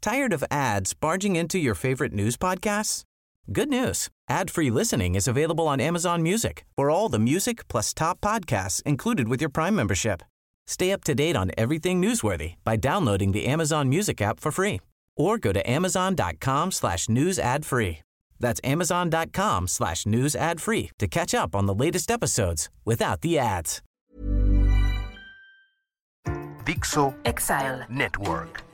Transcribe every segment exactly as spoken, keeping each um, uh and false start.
Tired of ads barging into your favorite news podcasts? Good news. Ad-free listening is available on Amazon Music for all the music plus top podcasts included with your Prime membership. Stay up to date on everything newsworthy by downloading the Amazon Music app for free or go to amazon.com slash news ad free. That's amazon.com slash news ad free to catch up on the latest episodes without the ads. Dixo Exile Network.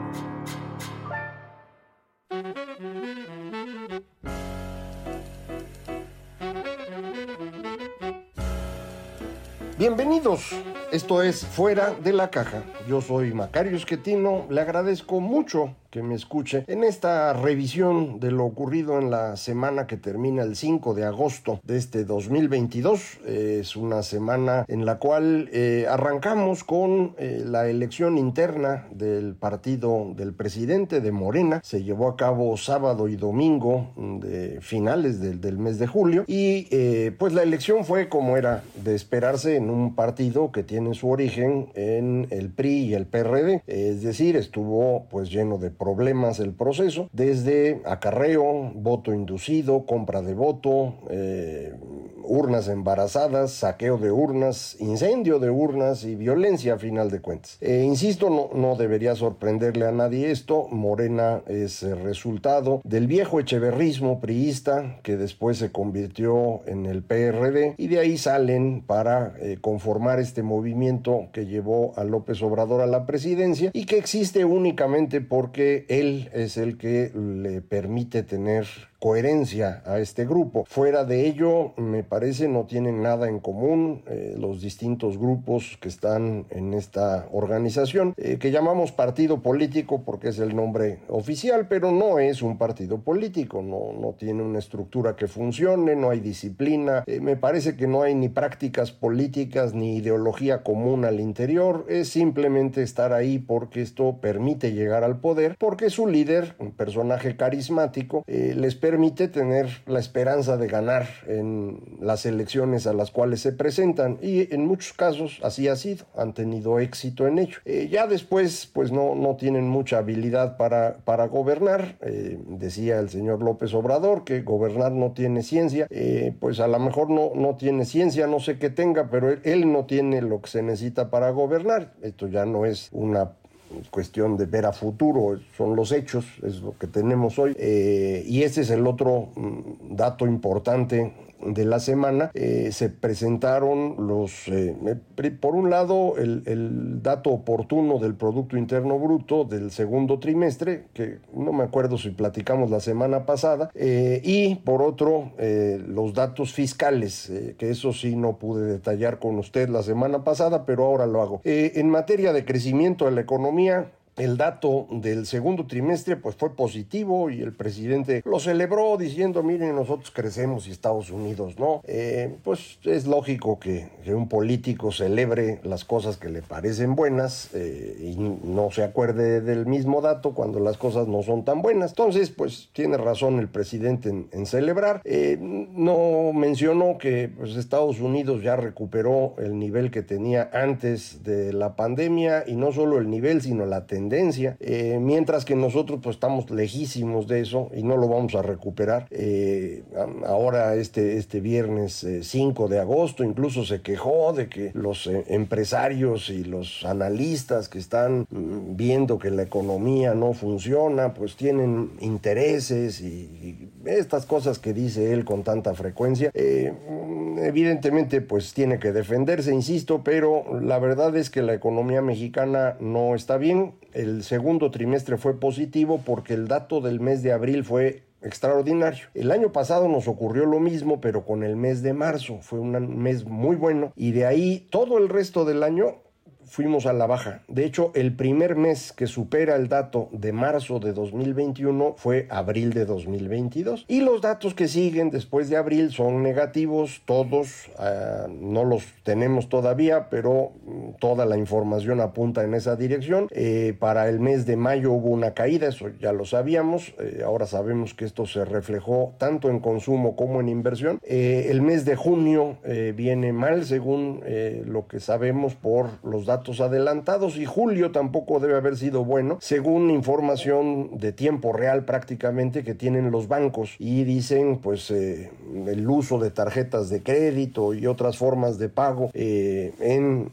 Bienvenidos, esto es Fuera de la Caja. Yo soy Macario Schettino, le agradezco mucho que me escuche en esta revisión de lo ocurrido en la semana que termina el cinco de agosto de este dos mil veintidós. Es una semana en la cual eh, arrancamos con eh, la elección interna del partido del presidente de Morena. Se llevó a cabo sábado y domingo de finales del, del mes de julio y eh, pues la elección fue como era de esperarse en un partido que tiene su origen en el P R I y el P R D, es decir, estuvo pues lleno de problemas el proceso, desde acarreo, voto inducido, compra de voto, eh, urnas embarazadas, saqueo de urnas, incendio de urnas y violencia a final de cuentas. Eh, insisto, no, no debería sorprenderle a nadie esto. Morena es el resultado del viejo echeverrismo priista que después se convirtió en el P R D y de ahí salen para eh, conformar este movimiento que llevó a López Obrador a la presidencia y que existe únicamente porque él es el que le permite tener coherencia a este grupo. Fuera de ello, me parece, no tienen nada en común eh, los distintos grupos que están en esta organización, eh, que llamamos partido político porque es el nombre oficial, pero no es un partido político, no, no tiene una estructura que funcione, no hay disciplina, eh, me parece que no hay ni prácticas políticas ni ideología común al interior, es simplemente estar ahí porque esto permite llegar al poder, porque su líder, un personaje carismático, eh, les permite permite tener la esperanza de ganar en las elecciones a las cuales se presentan y en muchos casos así ha sido, han tenido éxito en ello. Eh, ya después pues no, no tienen mucha habilidad para, para gobernar, eh, decía el señor López Obrador que gobernar no tiene ciencia, eh, pues a lo mejor no, no tiene ciencia, no sé qué tenga, pero él, él no tiene lo que se necesita para gobernar. Esto ya no es una cuestión de ver a futuro, son los hechos, es lo que tenemos hoy, eh, y ese es el otro mm, dato importante de la semana. Eh, se presentaron los, eh, por un lado, el, el dato oportuno del Producto Interno Bruto del segundo trimestre, que no me acuerdo si platicamos la semana pasada, eh, y por otro, eh, los datos fiscales, eh, que eso sí no pude detallar con usted la semana pasada, pero ahora lo hago. Eh, en materia de crecimiento de la economía, el dato del segundo trimestre pues fue positivo y el presidente lo celebró diciendo, miren, nosotros crecemos y Estados Unidos no. Eh, pues es lógico que, que un político celebre las cosas que le parecen buenas eh, y no se acuerde del mismo dato cuando las cosas no son tan buenas. Entonces, pues tiene razón el presidente en, en celebrar. Eh, no mencionó que pues, Estados Unidos ya recuperó el nivel que tenía antes de la pandemia y no solo el nivel, sino la tendencia. Eh, mientras que nosotros pues estamos lejísimos de eso y no lo vamos a recuperar. Eh, ahora este, este viernes eh, cinco de agosto incluso se quejó de que los eh, empresarios y los analistas que están mm, viendo que la economía no funciona pues tienen intereses y, y estas cosas que dice él con tanta frecuencia. Eh, evidentemente pues tiene que defenderse, insisto, pero la verdad es que la economía mexicana no está bien. El segundo trimestre fue positivo porque el dato del mes de abril fue extraordinario. El año pasado nos ocurrió lo mismo, pero con el mes de marzo. Fue un mes muy bueno y de ahí todo el resto del año fuimos a la baja. De hecho, el primer mes que supera el dato de marzo de dos mil veintiuno fue abril de dos mil veintidós. Y los datos que siguen después de abril son negativos, todos, uh, no los tenemos todavía, pero toda la información apunta en esa dirección. Eh, para el mes de mayo hubo una caída, eso ya lo sabíamos. Eh, ahora sabemos que esto se reflejó tanto en consumo como en inversión. Eh, el mes de junio eh, viene mal, según eh, lo que sabemos por los datos datos adelantados, y julio tampoco debe haber sido bueno, según información de tiempo real prácticamente que tienen los bancos, y dicen pues eh, el uso de tarjetas de crédito y otras formas de pago eh, en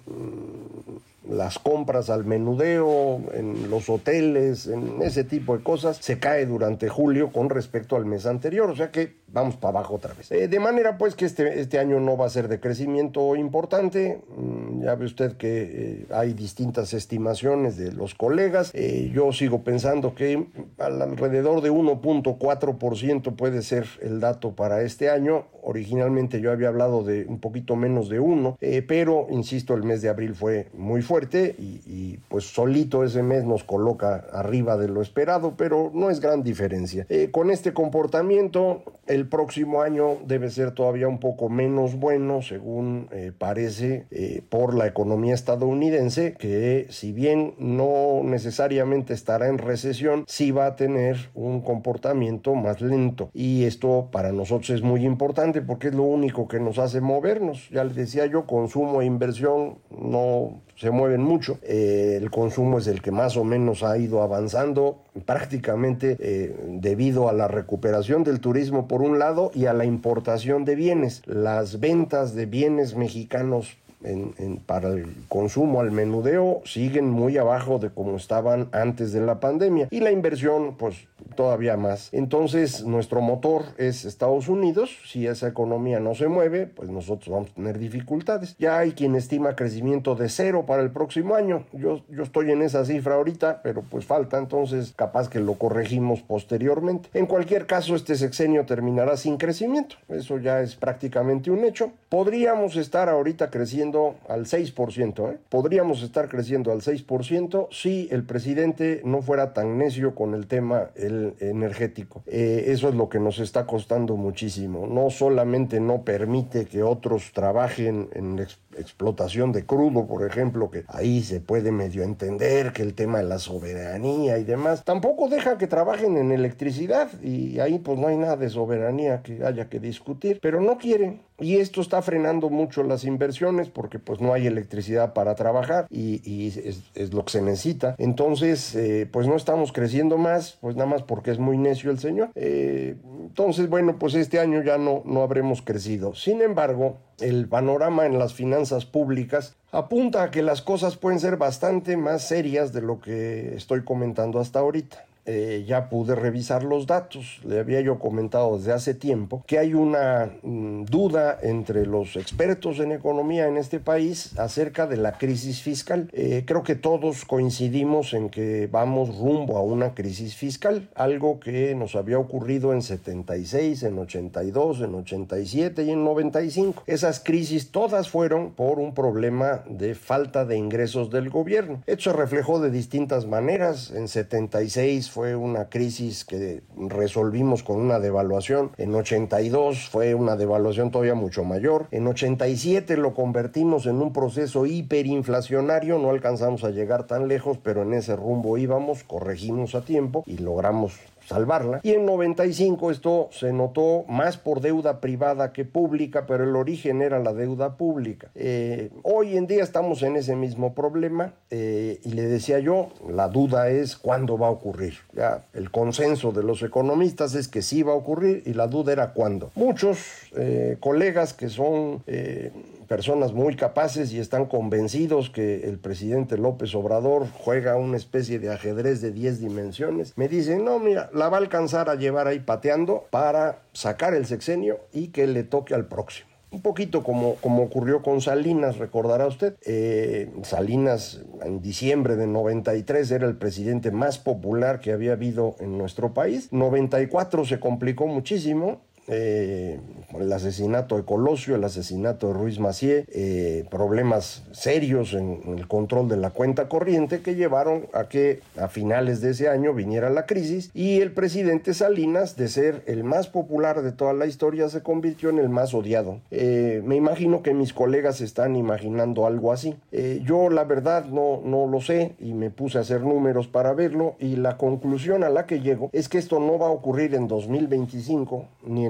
las compras al menudeo, en los hoteles, en ese tipo de cosas, se cae durante julio con respecto al mes anterior, o sea que vamos para abajo otra vez. Eh, de manera pues que este, este año no va a ser de crecimiento importante. Mm, ya ve usted que eh, hay distintas estimaciones de los colegas. Eh, yo sigo pensando que al, alrededor de uno punto cuatro por ciento puede ser el dato para este año. Originalmente yo había hablado de un poquito menos de uno, eh, pero insisto, el mes de abril fue muy fuerte y, y pues solito ese mes nos coloca arriba de lo esperado, pero no es gran diferencia. Eh, con este comportamiento, el próximo año debe ser todavía un poco menos bueno, según eh, parece, eh, por la economía estadounidense, que si bien no necesariamente estará en recesión, sí va a tener un comportamiento más lento. Y esto para nosotros es muy importante porque es lo único que nos hace movernos. Ya les decía yo, consumo e inversión no se mueven mucho. Eh, el consumo es el que más o menos ha ido avanzando, prácticamente eh, debido a la recuperación del turismo por un lado y a la importación de bienes. Las ventas de bienes mexicanos En, en, para el consumo al menudeo siguen muy abajo de como estaban antes de la pandemia, y la inversión pues todavía más. Entonces nuestro motor es Estados Unidos. Si esa economía no se mueve, pues nosotros vamos a tener dificultades. Ya hay quien estima crecimiento de cero para el próximo año. Yo, yo estoy en esa cifra ahorita, pero pues falta, entonces capaz que lo corregimos posteriormente. En cualquier caso, este sexenio terminará sin crecimiento. Eso ya es prácticamente un hecho. Podríamos estar ahorita creciendo al seis por ciento, ¿eh? Podríamos estar creciendo al seis por ciento si el presidente no fuera tan necio con el tema el energético. Eh, eso es lo que nos está costando muchísimo. No solamente no permite que otros trabajen en ex- explotación de crudo, por ejemplo, que ahí se puede medio entender que el tema de la soberanía y demás, tampoco deja que trabajen en electricidad, y ahí pues no hay nada de soberanía que haya que discutir, pero no quieren. Y esto está frenando mucho las inversiones porque pues no hay electricidad para trabajar y, y es, es lo que se necesita. Entonces eh, pues no estamos creciendo más, pues nada más porque es muy necio el señor. Eh, entonces bueno, pues este año ya no, no habremos crecido. Sin embargo, el panorama en las finanzas públicas apunta a que las cosas pueden ser bastante más serias de lo que estoy comentando hasta ahorita. Eh, ya pude revisar los datos. Le había yo comentado desde hace tiempo que hay una mm, duda entre los expertos en economía en este país acerca de la crisis fiscal. Eh, creo que todos coincidimos en que vamos rumbo a una crisis fiscal, algo que nos había ocurrido en setenta y seis, en ochenta y dos, en ochenta y siete y en noventa y cinco. Esas crisis todas fueron por un problema de falta de ingresos del gobierno. Esto se reflejó de distintas maneras. En setenta y seis fue una crisis que resolvimos con una devaluación. En ochenta y dos fue una devaluación todavía mucho mayor. En ochenta y siete lo convertimos en un proceso hiperinflacionario. No alcanzamos a llegar tan lejos, pero en ese rumbo íbamos, corregimos a tiempo y logramos salvarla. Y en noventa y cinco esto se notó más por deuda privada que pública, pero el origen era la deuda pública. Eh, hoy en día estamos en ese mismo problema eh, y le decía yo, la duda es cuándo va a ocurrir. Ya el consenso de los economistas es que sí va a ocurrir y la duda era cuándo. Muchos eh, colegas que son eh, personas muy capaces y están convencidos que el presidente López Obrador juega una especie de ajedrez de diez dimensiones, me dicen, no, mira, la va a alcanzar a llevar ahí pateando para sacar el sexenio y que le toque al próximo. Un poquito como, como ocurrió con Salinas, recordará usted. Eh, Salinas en diciembre de noventa y tres era el presidente más popular que había habido en nuestro país. noventa y cuatro se complicó muchísimo. Eh, el asesinato de Colosio, el asesinato de Ruiz Massieu, eh, problemas serios en, en el control de la cuenta corriente que llevaron a que a finales de ese año viniera la crisis y el presidente Salinas, de ser el más popular de toda la historia, se convirtió en el más odiado. Eh, me imagino que mis colegas están imaginando algo así. Eh, yo la verdad no, no lo sé y me puse a hacer números para verlo, y la conclusión a la que llego es que esto no va a ocurrir en dos mil veinticinco ni en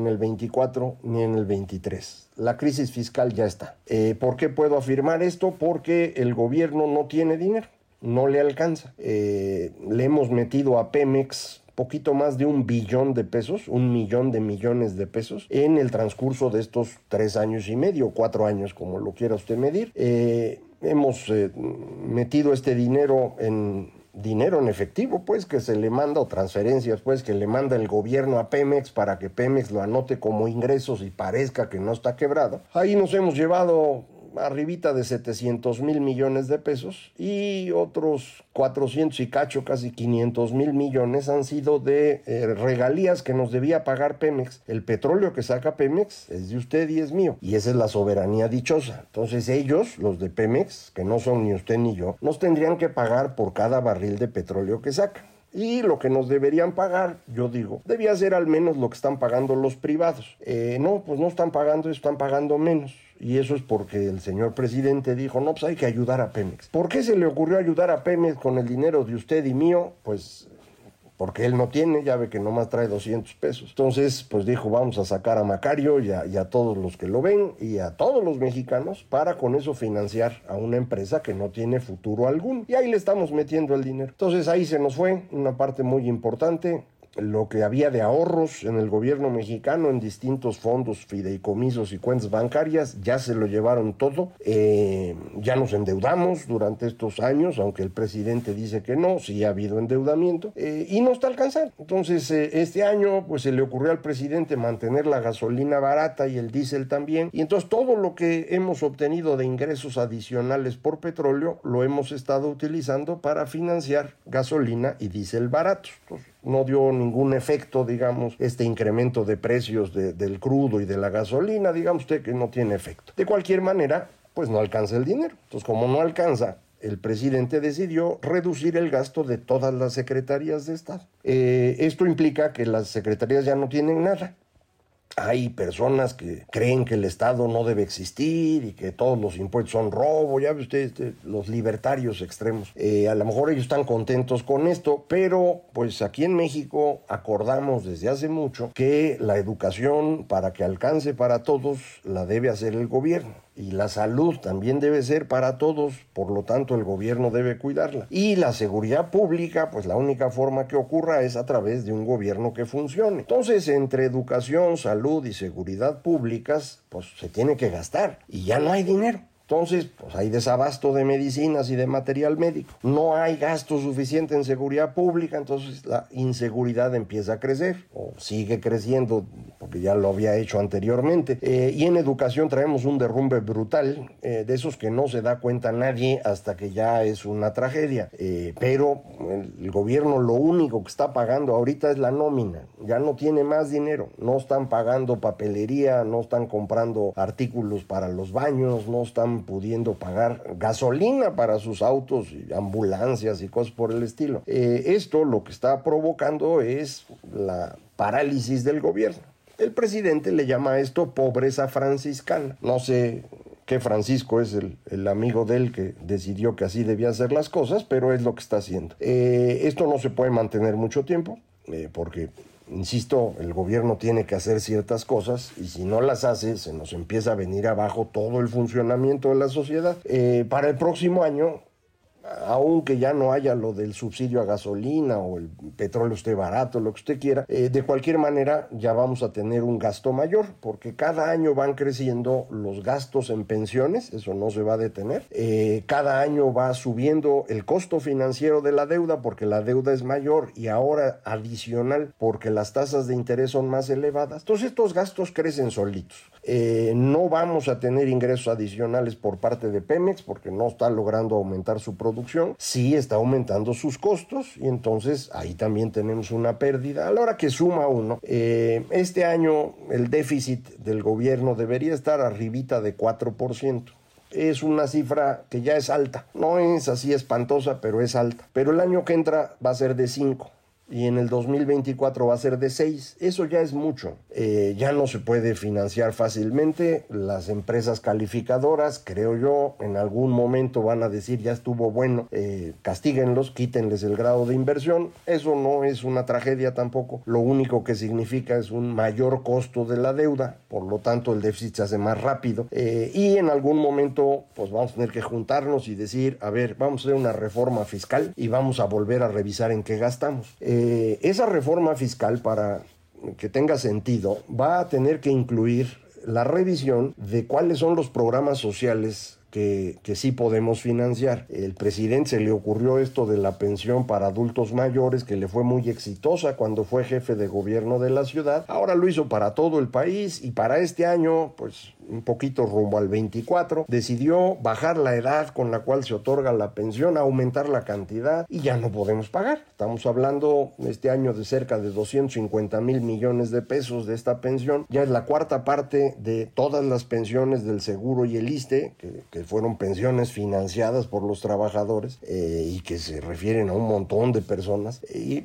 en el veinticuatro ni en el veintitrés. La crisis fiscal ya está. Eh, ¿Por qué puedo afirmar esto? Porque el gobierno no tiene dinero, no le alcanza. Eh, le hemos metido a Pemex poquito más de un billón de pesos, un millón de millones de pesos, en el transcurso de estos tres años y medio, cuatro años, como lo quiera usted medir. Eh, hemos eh, metido este dinero en... dinero en efectivo, pues, que se le manda, o transferencias, pues, que le manda el gobierno a Pemex para que Pemex lo anote como ingresos y parezca que no está quebrado. Ahí nos hemos llevado arribita de setecientos mil millones de pesos y otros cuatrocientos y cacho, casi quinientos mil millones han sido de eh, regalías que nos debía pagar Pemex. El petróleo que saca Pemex es de usted y es mío, y esa es la soberanía dichosa. Entonces ellos, los de Pemex, que no son ni usted ni yo, nos tendrían que pagar por cada barril de petróleo que sacan. Y lo que nos deberían pagar, yo digo, debía ser al menos lo que están pagando los privados. Eh, no, pues no están pagando, están pagando menos. Y eso es porque el señor presidente dijo, no, pues hay que ayudar a Pemex. ¿Por qué se le ocurrió ayudar a Pemex con el dinero de usted y mío? Pues porque él no tiene, ya ve que nomás trae doscientos pesos. Entonces, pues dijo, vamos a sacar a Macario y a, y a todos los que lo ven y a todos los mexicanos para con eso financiar a una empresa que no tiene futuro alguno. Y ahí le estamos metiendo el dinero. Entonces ahí se nos fue una parte muy importante. Lo que había de ahorros en el gobierno mexicano en distintos fondos, fideicomisos y cuentas bancarias, ya se lo llevaron todo. Eh, ya nos endeudamos durante estos años, aunque el presidente dice que no, sí ha habido endeudamiento, eh, y no está alcanzando. Entonces, eh, este año, pues se le ocurrió al presidente mantener la gasolina barata y el diésel también, y entonces todo lo que hemos obtenido de ingresos adicionales por petróleo, lo hemos estado utilizando para financiar gasolina y diésel baratos. Entonces, no dio ningún efecto, digamos, este incremento de precios de, del crudo y de la gasolina, digamos usted que no tiene efecto. De cualquier manera, pues no alcanza el dinero. Entonces, como no alcanza, el presidente decidió reducir el gasto de todas las secretarías de Estado. Eh, esto implica que las secretarías ya no tienen nada. Hay personas que creen que el Estado no debe existir y que todos los impuestos son robo, ya ve usted, este, los libertarios extremos. Eh, a lo mejor ellos están contentos con esto, pero pues aquí en México acordamos desde hace mucho que la educación, para que alcance para todos, la debe hacer el gobierno. Y la salud también debe ser para todos, por lo tanto el gobierno debe cuidarla. Y la seguridad pública, pues la única forma que ocurra es a través de un gobierno que funcione. Entonces, entre educación, salud y seguridad públicas, pues se tiene que gastar y ya no hay dinero. Entonces, pues hay desabasto de medicinas y de material médico. No hay gasto suficiente en seguridad pública, entonces la inseguridad empieza a crecer, o sigue creciendo, porque ya lo había hecho anteriormente. Eh, y en educación traemos un derrumbe brutal, eh, de esos que no se da cuenta nadie hasta que ya es una tragedia. Eh, pero el, el gobierno lo único que está pagando ahorita es la nómina. Ya no tiene más dinero. No están pagando papelería, no están comprando artículos para los baños, no están pudiendo pagar gasolina para sus autos, y ambulancias y cosas por el estilo. Eh, esto lo que está provocando es la parálisis del gobierno. El presidente le llama a esto pobreza franciscana. No sé qué Francisco es el, el amigo de él que decidió que así debían ser las cosas, pero es lo que está haciendo. Eh, esto no se puede mantener mucho tiempo, eh, porque... Insisto, el gobierno tiene que hacer ciertas cosas y si no las hace, se nos empieza a venir abajo todo el funcionamiento de la sociedad. Eh, para el próximo año, aunque ya no haya lo del subsidio a gasolina o el petróleo esté barato, lo que usted quiera, eh, de cualquier manera ya vamos a tener un gasto mayor, porque cada año van creciendo los gastos en pensiones, eso no se va a detener. Eh, cada año va subiendo el costo financiero de la deuda, porque la deuda es mayor y ahora adicional, porque las tasas de interés son más elevadas. Entonces estos gastos crecen solitos. Eh, no vamos a tener ingresos adicionales por parte de Pemex, porque no está logrando aumentar su producción. Sí está aumentando sus costos y entonces ahí también tenemos una pérdida. A la hora que suma uno, eh, este año el déficit del gobierno debería estar arribita de cuatro por ciento. Es una cifra que ya es alta. No es así espantosa, pero es alta. Pero el año que entra va a ser de cinco. y en el dos mil veinticuatro va a ser de seis. Eso ya es mucho. Eh, ya no se puede financiar fácilmente. Las empresas calificadoras, creo yo, en algún momento van a decir ya estuvo bueno, eh, castíguenlos, quítenles el grado de inversión. Eso no es una tragedia tampoco. Lo único que significa es un mayor costo de la deuda, por lo tanto el déficit se hace más rápido, eh, y en algún momento pues vamos a tener que juntarnos y decir, a ver, vamos a hacer una reforma fiscal y vamos a volver a revisar en qué gastamos. Eh, esa reforma fiscal, para que tenga sentido, va a tener que incluir la revisión de cuáles son los programas sociales Que, que sí podemos financiar. El presidente se le ocurrió esto de la pensión para adultos mayores, que le fue muy exitosa cuando fue jefe de gobierno de la ciudad. Ahora lo hizo para todo el país, y para este año, pues un poquito rumbo al veinticuatro, decidió bajar la edad con la cual se otorga la pensión, aumentar la cantidad, y ya no podemos pagar. Estamos hablando este año de cerca de doscientos cincuenta mil millones de pesos de esta pensión. Ya es la cuarta parte de todas las pensiones del Seguro y el ISSSTE, que, que fueron pensiones financiadas por los trabajadores, eh, y que se refieren a un montón de personas. Y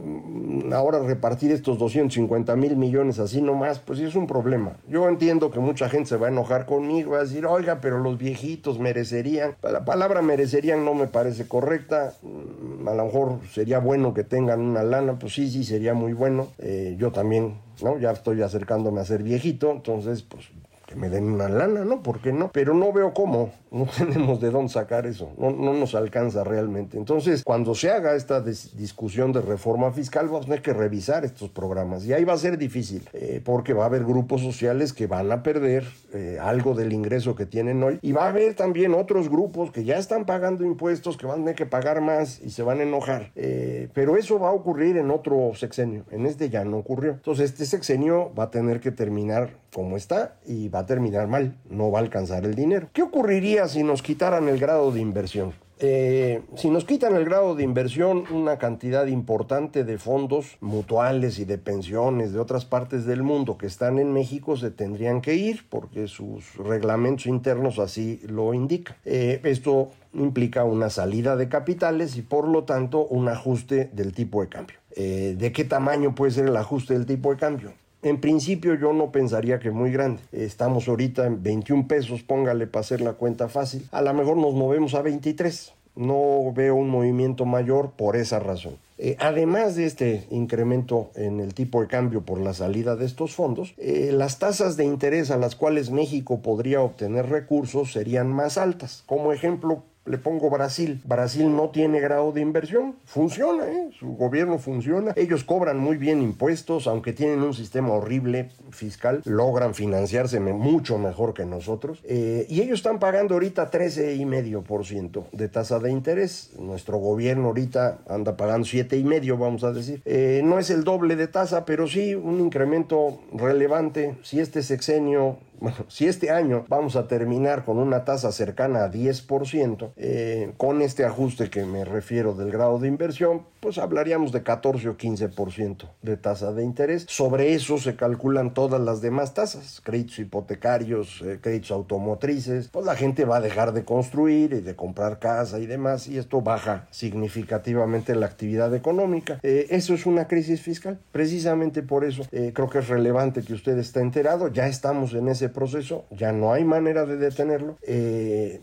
mm, ahora repartir estos doscientos cincuenta mil millones así nomás, pues sí es un problema. Yo entiendo que mucha gente se va a enojar conmigo, va a decir, oiga, pero los viejitos merecerían. La palabra merecerían no me parece correcta. A lo mejor sería bueno que tengan una lana, pues sí, sí, sería muy bueno. Eh, yo también, ¿no? Ya estoy acercándome a ser viejito, entonces, pues, que me den una lana, ¿no? ¿Por qué no? Pero no veo cómo. No tenemos de dónde sacar eso. No, no nos alcanza realmente. Entonces, cuando se haga esta dis- discusión de reforma fiscal, vamos a tener que revisar estos programas. Y ahí va a ser difícil, eh, porque va a haber grupos sociales que van a perder eh, algo del ingreso que tienen hoy. Y va a haber también otros grupos que ya están pagando impuestos, que van a tener que pagar más y se van a enojar. Eh, pero eso va a ocurrir en otro sexenio. En este ya no ocurrió. Entonces, este sexenio va a tener que terminar como está, y va a terminar mal. No va a alcanzar el dinero. ¿Qué ocurriría si nos quitaran el grado de inversión? Eh, si nos quitan el grado de inversión, una cantidad importante de fondos mutuales y de pensiones de otras partes del mundo que están en México se tendrían que ir, porque sus reglamentos internos así lo indican. Eh, esto implica una salida de capitales y, por lo tanto, un ajuste del tipo de cambio. Eh, ¿de qué tamaño puede ser el ajuste del tipo de cambio? En principio yo no pensaría que muy grande. Estamos ahorita en veintiún pesos, póngale para hacer la cuenta fácil. A lo mejor nos movemos a veintitrés. No veo un movimiento mayor por esa razón. Eh, además de este incremento en el tipo de cambio por la salida de estos fondos, eh, las tasas de interés a las cuales México podría obtener recursos serían más altas. Como ejemplo, le pongo Brasil. Brasil no tiene grado de inversión. Funciona, ¿eh? Su gobierno funciona. Ellos cobran muy bien impuestos, aunque tienen un sistema horrible fiscal. Logran financiarse mucho mejor que nosotros. Eh, y ellos están pagando ahorita trece coma cinco por ciento de tasa de interés. Nuestro gobierno ahorita anda pagando siete coma cinco, vamos a decir. Eh, no es el doble de tasa, pero sí un incremento relevante. Si este sexenio... Bueno, si este año vamos a terminar con una tasa cercana a diez por ciento, eh, con este ajuste que me refiero del grado de inversión, pues hablaríamos de catorce o quince por ciento de tasa de interés. Sobre eso se calculan todas las demás tasas, créditos hipotecarios, eh, créditos automotrices. Pues la gente va a dejar de construir y de comprar casa y demás, y esto baja significativamente la actividad económica. Eh, eso es una crisis fiscal. Precisamente por eso eh, creo que es relevante que usted esté enterado. Ya estamos en ese proceso, ya no hay manera de detenerlo. Eh,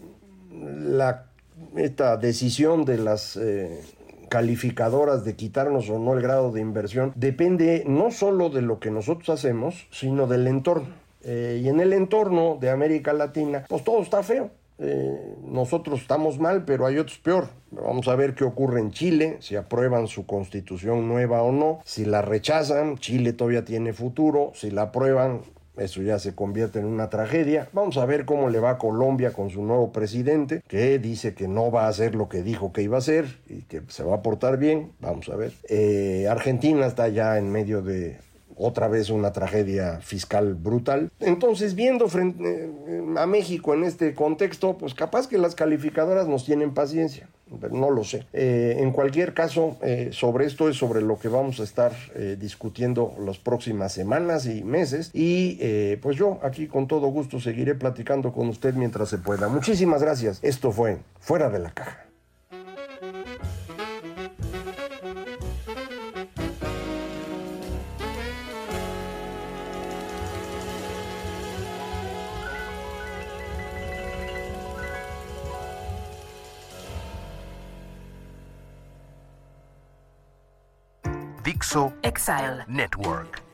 la, esta decisión de las eh, calificadoras de quitarnos o no el grado de inversión depende no solo de lo que nosotros hacemos, sino del entorno. Eh, y en el entorno de América Latina, pues todo está feo. Eh, nosotros estamos mal, pero hay otros peor. Vamos a ver qué ocurre en Chile, si aprueban su constitución nueva o no. Si la rechazan, Chile todavía tiene futuro. Si la aprueban, eso ya se convierte en una tragedia. Vamos a ver cómo le va a Colombia con su nuevo presidente, que dice que no va a hacer lo que dijo que iba a hacer y que se va a portar bien. Vamos a ver. Eh, Argentina está ya en medio de otra vez una tragedia fiscal brutal. Entonces, viendo frente eh, a México en este contexto, pues capaz que las calificadoras nos tienen paciencia. No lo sé. Eh, en cualquier caso, eh, sobre esto es sobre lo que vamos a estar eh, discutiendo las próximas semanas y meses. Y eh, pues yo aquí con todo gusto seguiré platicando con usted mientras se pueda. Muchísimas gracias. Esto fue Fuera de la Caja. Dixo Exile. Network.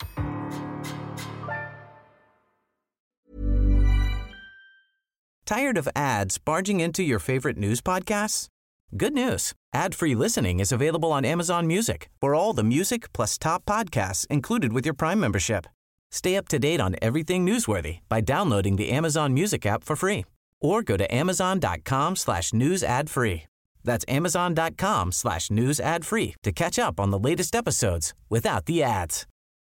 Tired of ads barging into your favorite news podcasts? Good news. Ad-free listening is available on Amazon Music for all the music plus top podcasts included with your Prime membership. Stay up to date on everything newsworthy by downloading the Amazon Music app for free or go to amazon.com slash news ad free. That's amazon.com slash news ad free to catch up on the latest episodes without the ads.